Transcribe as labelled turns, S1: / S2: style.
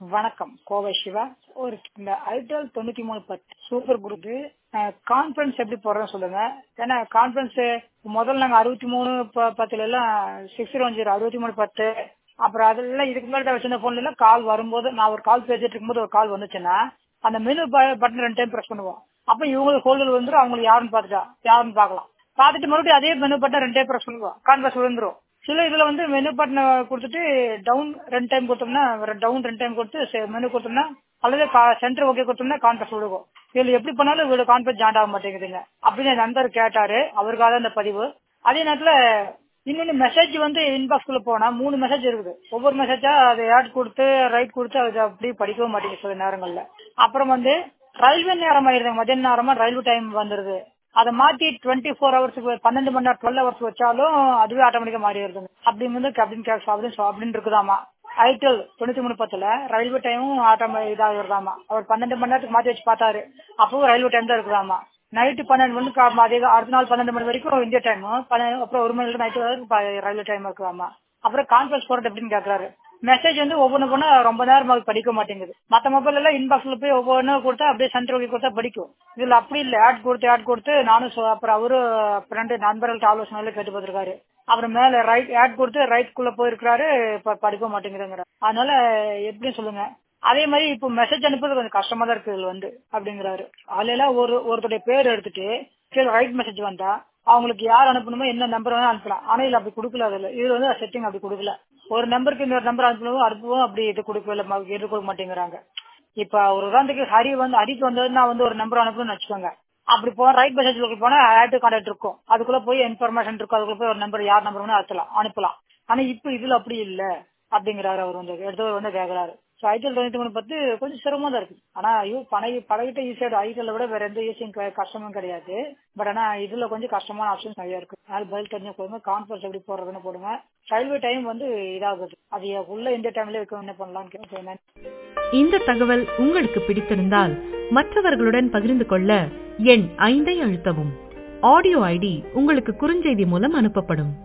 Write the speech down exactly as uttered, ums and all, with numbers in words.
S1: வணக்கம். கோவை சிவா. ஒரு இந்த ஐடல் தொண்ணூத்தி மூணு பத்து சூப்பர் குரூப் கான்பரன்ஸ் எப்படி போடுறோம் சொல்லுங்க. ஏன்னா கான்பரன்ஸ் முதல்ல நாங்க அறுபத்தி மூணு பத்துல எல்லாம் சிக்ஸ் ஒன் ஜீரோ அறுபத்தி மூணு பத்து அப்புறம் அதெல்லாம் இதுக்கு முன்னாடி வச்சிருந்த போன்ல எல்லாம் கால் வரும்போது நான் ஒரு கால் பேசிட்டு இருக்கும்போது ஒரு கால் வந்துச்சுன்னா அந்த மெனு பட்டன் ரெண்டு டைம் பிரஸ் பண்ணுவோம். அப்ப இவங்களுக்கு ஹோல்டர் வந்துடும், அவங்களுக்கு யாருன்னு பாத்துட்டா யாருன்னு பாக்கலாம். பாத்துட்டு மறுபடியும் அதே மெனு பட்டன் ரெண்டு டைம் பிரஸ் பண்ணுவோம், கான்வர்ஸ் விழுந்துரும். சில இதுல வந்து மெனு பட்டனை கொடுத்துட்டு டவுன் ரெண்டு டைம் கொடுத்தோம்னா டவுன் ரெண்டு டைம் கொடுத்து மெனு கொடுத்தோம்னா அல்லது சென்டர் ஓகே கொடுத்தோம்னா கான்ஃபரன்ஸ் விடுவோம். இதுல எப்படி பண்ணாலும் இவ்வளவு கான்ஃபரன்ஸ் ஜாயின் ஆக மாட்டேங்குதுங்க அப்படின்னு என் நண்பர் கேட்டாரு. அவருக்காக அந்த பதிவு. அதே நேரத்துல இன்னொன்னு மெசேஜ் வந்து இன்பாக்ஸ் குள்ள போனா மூணு மெசேஜ் இருக்குது. ஒவ்வொரு மெசேஜா அதை ஆட் கொடுத்து ரைட் கொடுத்து அது அப்படியே படிக்கவும் மாட்டேங்குது சில நேரங்கள்ல. அப்புறம் வந்து ரயில்வே நேரம் ஆயிருது, மதிய நேரமா ரயில்வே டைம் வந்துருது. அதை மாத்தி டுவெண்ட்டி ஃபோர் ஹவர்ஸுக்கு பன்னெண்டு மணி நேரம் டுவெல் ஹவர்ஸ் வச்சாலும் அதுவே ஆட்டோமேட்டிக்கா மாறி வருது. அப்படின்னு வந்து அப்படின்னு கேஷ் அப்படின்னு இருக்குதாமா. ஐடல் தொண்ணூத்தி மூணு பத்துல ரயில்வே டைமும் ஆட்டோமே இதாக வருதாமா. அவர் பன்னெண்டு மணி நேரத்துக்கு மாத்தி வச்சு பார்த்தாரு, அப்பவும் ரயில்வே டைம் தான் இருக்குதாமா. நைட்டு பன்னெண்டு மணிக்கு அடுத்த நாள் பன்னெண்டு மணி வரைக்கும் இந்தியா டைம், அப்புறம் ஒரு மணி நைட்டு ரயில்வே டைம் இருக்குதாமா. அப்புறம் கான்ஃபரன்ஸ் போறது எப்படின்னு கேட்கறாரு. மெசேஜ் வந்து ஒவ்வொன்னு போனா ரொம்ப நேரம் படிக்க மாட்டேங்குது. மத்த மொபைல் எல்லாம் இன்பாக்ஸ்ல போய் ஒவ்வொன்னு கொடுத்தா அப்படியே சென்டர் ஓகே கொடுத்தா படிக்கும். இதுல அப்படி இல்ல, ஆட் கொடுத்து ஆட் கொடுத்து நானும் அப்புறம் அவரு ரெண்டு நண்பர்கள்ட்ட ஆலோசனை கேட்டு பார்த்திருக்காரு. அப்புறம் மேல ரைட் ஆட் கொடுத்து ரைட் குள்ள போயிருக்காரு, படிக்க மாட்டேங்குதுங்கிற. அதனால எப்படின்னு சொல்லுங்க. அதே மாதிரி இப்ப மெசேஜ் அனுப்புறது கொஞ்சம் கஷ்டமா தான் இருக்கு இதுல வந்து அப்படிங்கிறாரு. அதுல எல்லாம் ஒரு ஒருத்தருடைய பேர் எடுத்துட்டு கீழே ரைட் மெசேஜ் வந்தா அவங்களுக்கு யார் அனுப்பணுமோ என்ன நம்பர் வேணா அனுப்பலாம். ஆனா இதுல அப்படி கொடுக்கல. அதுல இதுல வந்து செட்டிங் அப்படி கொடுக்கல. ஒரு நம்பருக்கு இன்னொரு நம்பர் அனுப்பணும் அனுப்புவோம் அப்படி இது கொடுக்கல எது கொடுக்க மாட்டேங்கிறாங்க. இப்ப ஒரு உதாரணத்துக்கு ஹரி வந்து ஹரிக்கு வந்ததுன்னா வந்து ஒரு நம்பர் அனுப்பணும்னு வச்சுக்கோங்க. அப்படி போ ரைட் மெசேஜ் போனா ஆட் கான்டாக்ட் இருக்கும், அதுக்குள்ள போய் இன்ஃபர்மேஷன் இருக்கும், அதுக்குள்ள போய் ஒரு நம்பர் யார் நம்பர் வேணா அனுப்பலாம் அனுப்பலாம் ஆனா இப்ப இதுல அப்படி இல்ல அப்படிங்கிறாரு. அவர் வந்து எடுத்தவர் வந்து கேட்கிறாரு. ஐடிஎல் தொண்ணூத்தி மூணு பத்து கொஞ்சம் சிரமமா தான் இருக்கு. ஆனா ஐயோ பழகி பழகிட்ட ஈஸியா ஐடிஎல் விட வேற எந்த ஈஸியும் கஷ்டமும் கிடையாது. பட் ஆனா இதுல கொஞ்சம் கஷ்டமான ஆப்ஷன்ஸ் நிறைய இருக்கு. அதனால பதில் தெரிஞ்சு போடுங்க. கான்ஃபரன்ஸ் எப்படி போடுறதுன்னு போடுங்க. ரயில்வே டைம் வந்து இதாகுது, அது உள்ள இந்த டைம்ல இருக்க என்ன பண்ணலாம் கேட்க.
S2: இந்த தகவல் உங்களுக்கு பிடித்திருந்தால் மற்றவர்களுடன் பகிர்ந்து கொள்ள எண் ஐந்தை அழுத்தவும். ஆடியோ ஐடி உங்களுக்கு குறுஞ்செய்தி மூலம் அனுப்பப்படும்.